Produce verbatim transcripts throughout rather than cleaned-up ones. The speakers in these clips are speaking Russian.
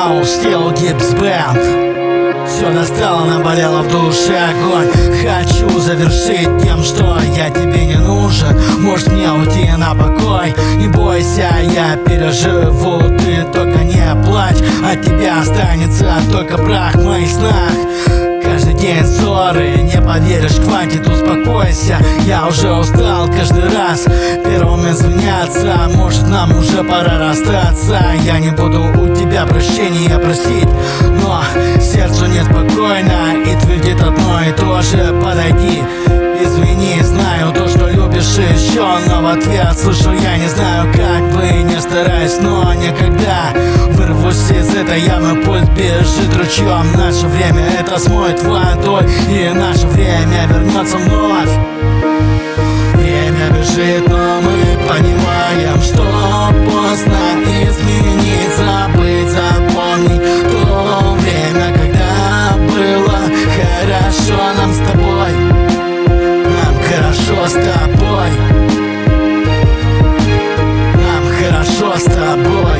Хаус, стил, гипс, бэнд. Все достало, наболело в душе огонь. Хочу завершить тем, что я тебе не нужен. Может мне уйти на покой. Не бойся, я переживу, ты только не плачь. От тебя останется только прах в моих снах. Каждый день ссоры, не поверишь, хватит, успокойся. Я уже устал каждый раз первым извиняться. Может нам уже пора расстаться. Я не буду у тебя прощения просить, но сердцу неспокойно и твердит одно и то же: подойди, извини, знаю то, что любишь еще. Но в ответ слышу: я не знаю, как бы не стараюсь, но никогда вырвусь из этой ямы. Пусть бежит ручьем, наше время это смоет водой, и наше время вернется вновь. Время бежит, но мы понимаем, что поздно изменить, забыть, запомнить то время, когда было хорошо нам с тобой. Нам хорошо с тобой. Нам хорошо с тобой.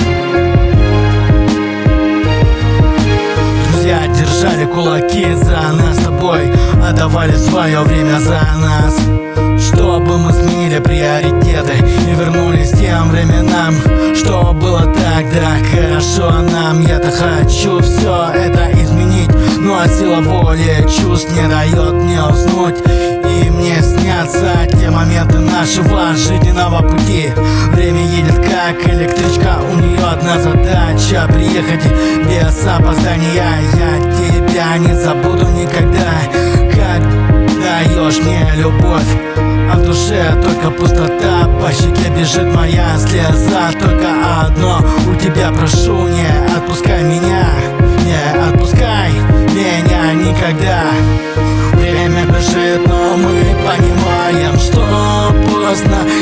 Друзья держали кулаки за нас с тобой, отдавали свое время за нас, чтобы мы сменили приоритеты и вернулись к тем временам, что было тогда хорошо нам. Я-то хочу все это изменить, но сила воли чувств не дает мне уснуть. И мне снятся те моменты нашего жизненного пути. Время едет как электричка, у нее одна задача: приехать без опоздания. Я тебя не забуду никогда, как даешь мне любовь, а в душе только пустота. По щеке бежит моя слеза. Только одно у тебя прошу: не отпускай меня, не отпускай меня никогда. Время бежит, но мы понимаем, что поздно